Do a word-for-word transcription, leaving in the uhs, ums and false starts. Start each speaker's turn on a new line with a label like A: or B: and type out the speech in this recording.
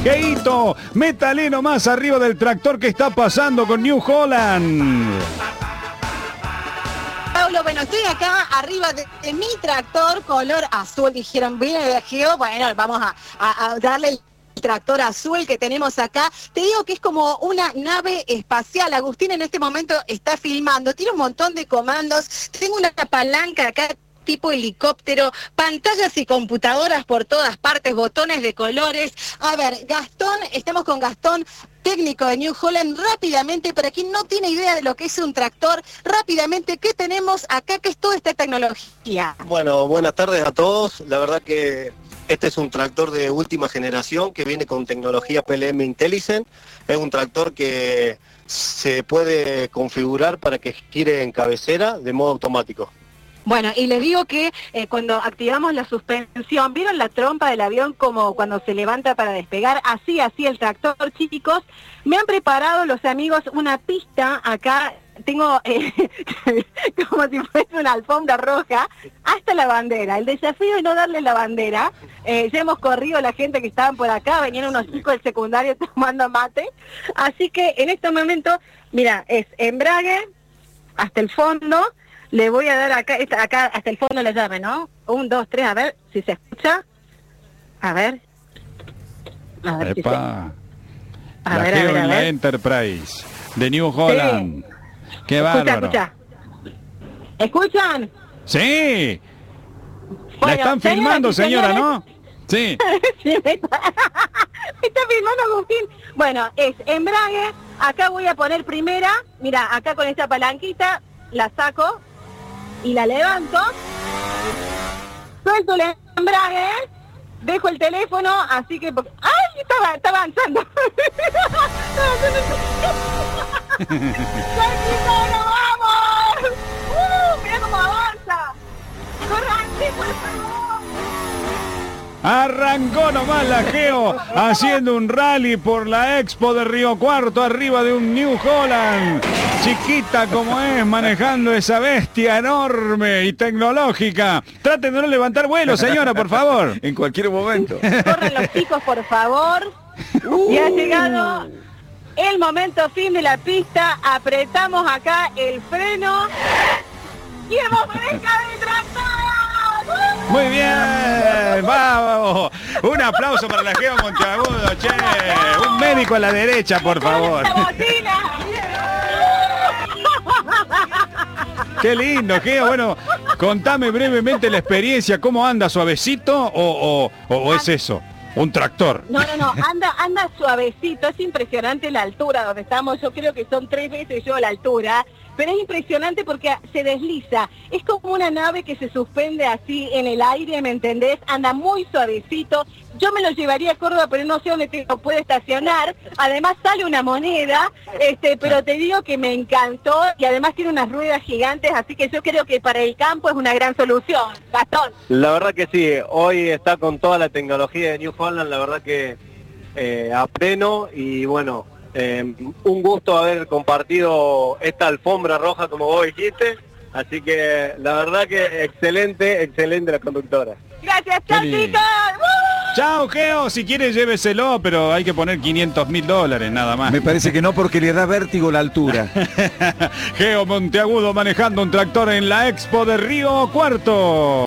A: Geito, metaleno más arriba del tractor que está pasando con New Holland.
B: Pablo, bueno, estoy acá arriba de, de mi tractor color azul. Dijeron, viene Geo, bueno, vamos a, a, a darle el tractor azul que tenemos acá. Te digo que es como una nave espacial. Agustín en este momento está filmando, tiene un montón de comandos. Tengo una palanca acá tipo helicóptero, pantallas y computadoras por todas partes, botones de colores. A ver, Gastón, estamos con Gastón, técnico de New Holland. Rápidamente, para quien no tiene idea de lo que es un tractor, rápidamente, ¿qué tenemos acá? ¿Qué es toda esta tecnología?
C: Bueno, buenas tardes a todos. La verdad que este es un tractor de última generación que viene con tecnología P L M Intelligent. Es un tractor que se puede configurar para que gire en cabecera de modo automático.
B: Bueno, y les digo que eh, cuando activamos la suspensión, ¿vieron la trompa del avión como cuando se levanta para despegar? Así, así el tractor, chicos. Me han preparado los amigos una pista acá. Tengo eh, como si fuese una alfombra roja, hasta la bandera. El desafío es no darle la bandera. Eh, ya hemos corrido la gente que estaban por acá, venían unos chicos del secundario tomando mate. Así que en este momento, mira, es embrague hasta el fondo. Le voy a dar acá, esta, acá hasta el fondo la llave, ¿no? Un, dos, tres, a ver si se escucha. A ver. A ver
A: Epa.
B: si se... A
A: La
B: ver,
A: Geo
B: a ver, a
A: en la
B: ver.
A: Enterprise de New Holland.
B: Sí.
A: Qué
B: Escucha,
A: bárbaro.
B: escucha. ¿Escuchan?
A: Sí. La
B: Bueno,
A: están
B: señoras
A: filmando,
B: y
A: señora,
B: señores.
A: ¿no? Sí.
B: Sí, me está, me está filmando Agustín. Bueno, es embrague. Acá voy a poner primera. Mira, acá con esta palanquita la saco y la levanto. Suelto el embrague. Dejo el teléfono, así que... ¡Ay! Estaba, está avanzando. ¡Tranquilo, vamos! ¡Uh! ¡Mira cómo avanza! ¡Corrante, por favor!
A: Arrancó nomás la Geo haciendo un rally por la Expo de Río Cuarto arriba de un New Holland. Chiquita como es, manejando esa bestia enorme y tecnológica. Traten de no levantar vuelo, señora, por favor.
D: En cualquier momento.
B: Corren los chicos, por favor. Uh. Y ha llegado el momento fin de la pista. Apretamos acá el freno y hemos manejado el tractor.
A: Muy bien, vamos. Un aplauso para la Geo Monteagudo, che. Un médico a la derecha, por favor. Qué lindo, Geo. Bueno, contame brevemente la experiencia. ¿Cómo anda? ¿Suavecito o, o, o, o es eso? Un tractor.
B: No, no, no, anda, anda suavecito. Es impresionante la altura donde estamos. Yo creo que son tres veces yo la altura. Pero es impresionante porque se desliza. Es como una nave que se suspende así en el aire, ¿me entendés? Anda muy suavecito. Yo me lo llevaría a Córdoba, pero no sé dónde te lo puede estacionar. Además sale una moneda, este, pero te digo que me encantó y además tiene unas ruedas gigantes, así que yo creo que para el campo es una gran solución. Gastón.
C: La verdad que sí, hoy está con toda la tecnología de New Holland, la verdad que eh, a pleno y bueno... Eh, un gusto haber compartido esta alfombra roja como vos dijiste, así que la verdad que excelente, excelente la conductora.
B: Gracias, chao chicos.
A: Chao, Geo, si quiere lléveselo, pero hay que poner quinientos mil dólares nada más.
D: Me parece que no, porque le da vértigo la altura.
A: Geo Monteagudo manejando un tractor en la Expo de Río Cuarto.